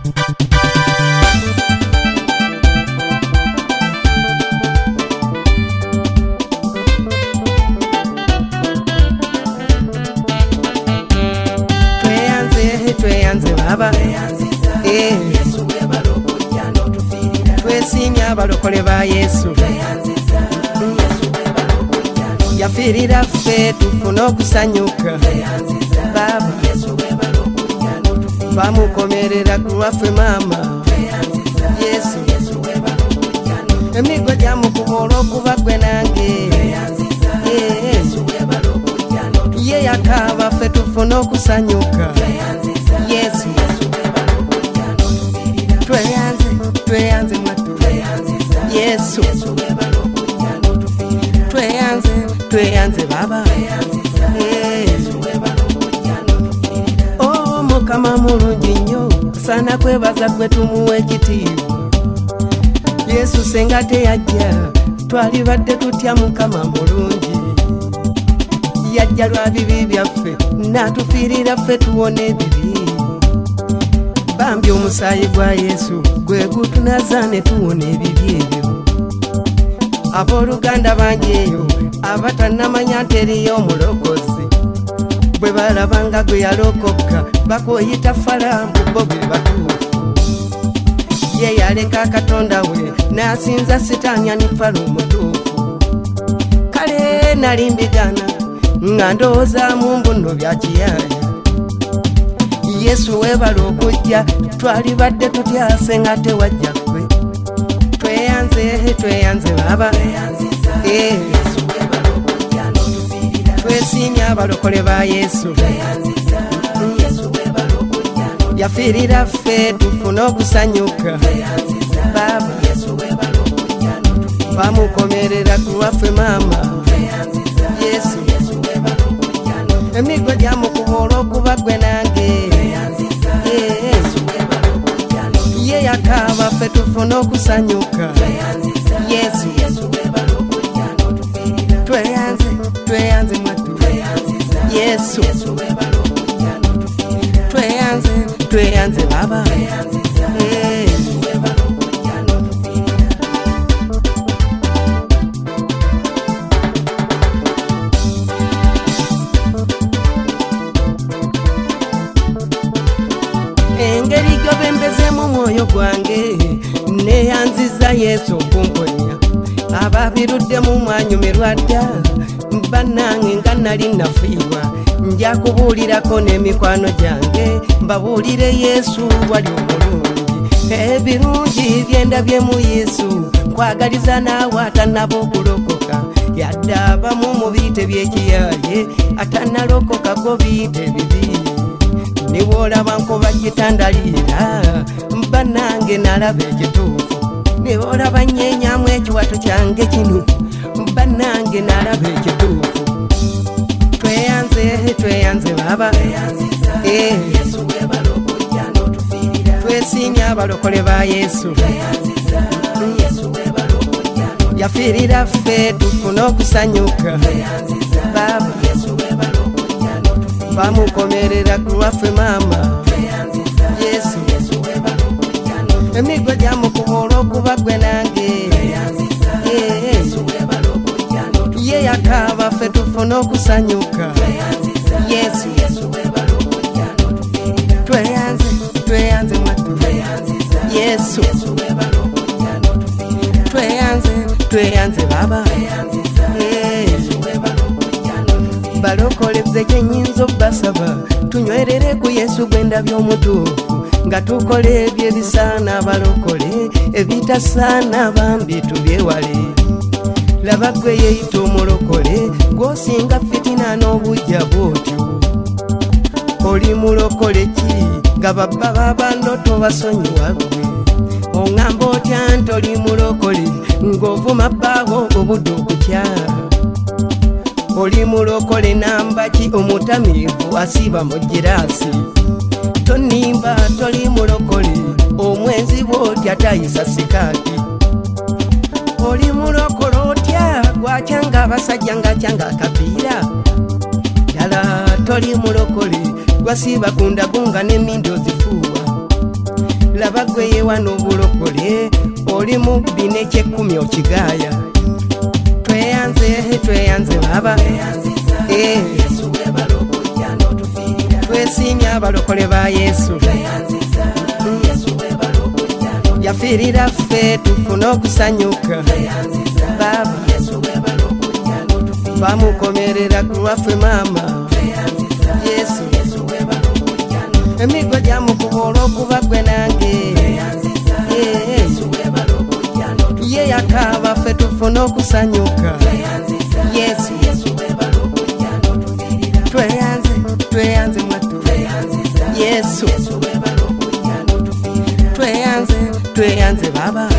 tweyanze baba Yesu webalo kujja n'otufirira twesimya abalokole ba Yesu yafirira ffe tufune okusanyuka baba bamukomerera ku lwaffe maama Yesu emigo gyamukuba olw'okuba gwe nange ye yakaaba ffe tufune okusanyuka Yesu tweyanze mwatu Yesu tweyanze baba oh mukama mulungi nnyo sana kwebaza gwe tumuwa ekitiibwa Yesu senga teyajja twalibadde tutya mukama mulungi yajja lwa bibi byaffe n'atufiirira ffe tuwone ebibi bambi omusaayi gwa Yesu gwe gutunaza ne tuwona ebibi ebyo abooluganda bangi eyo abatannamanya nteriyo omulokozi bwe balabanga gwe yalokoka bakoyita falambu bo be batuufu ye yaleka katonda we n'asinza sitaanya ni falo omutuufu kale nalimbigana nga ndowoozaamu mbuno bya kiyaya Yesu webala okujja twalibadde tutyase nga tewajja ggwe tweyanze baba twesimya abalokole ba Yesu yafiirira ffe tufune okusanyuka baba bamukomerera ku lwaffe maama Yesu emigo gyamukuba olw'okuba gwe nange ye yakaaba ffe tufune okusanyuka Yesu tweyanze mwatu Yesu tweyanze baba engeri gyobembezemu mwoyo gwange neyanziza Yesu okumponya ababiruddemu mwanyumirwa dda bannange nga nali nafiibwa nja kubuulirako n'emikwano gyange mbabuulire Yesu wali omulungi ebirungi byendabye mu Yesu nkwagaliza naawe atannaba okulokoka yadde abamu mu biyite by'ekiyaye atannalokoka go biyite bibi niwoolaba nkuba gitandaliira bannange nalaba ekituufu niwoolaba nnyenyaamu ekiwato kyange kino bannange nalaba ekituufu tweyanze baba twesimya abalokole ba Yesu yafiirira ffe tufune okusanyuka baba bamukomerera ku lwaffe maama Yesu emigo gyamukuba olw'okuba gwe nange ye yakaaba ffe tufune okusanyuka Yesu tweyanze mwatu Yesu tweyanze baba balokoleze kyenyinza obbasaba tunywerere ku Yesu gwendabye omutuufu nga tukola ebyo ebisaana abalokole ebitasaana bambi tubyewale laba gwe yeeyita omulokole gw'osinga fitina n'obujja bw'otyo oli mulokole ki nga babba babando tobasonyiwa gwe oŋŋamba otya nti oli mulokole ng'ovuma bbaawo obudde okukyala oli mulokole namba ki omutamiivu asiiba mu giraasi tonimba toli mulokole omwenzi bw'otya tayisa sikaati oli mulokole otya gwakyanga abasajja ngakyanga akapiira ddala toli mulokole gwasiiba ku ndagunga n'emmindo zifuuwa laba gwe yewana obulokole oli mu bine kyekumi okigaaya tweyanze baba twesimye abalokole ba Yesu yafiirira ffe tufune okusanyuka baba twamukomerera ku lwaffe maama Yesu emigo gyamukuba olw'okuba gwe nange ye yakaaba ffe tufune okusanyuka Yesu tweyanze mwattu Yesu tweyanze baba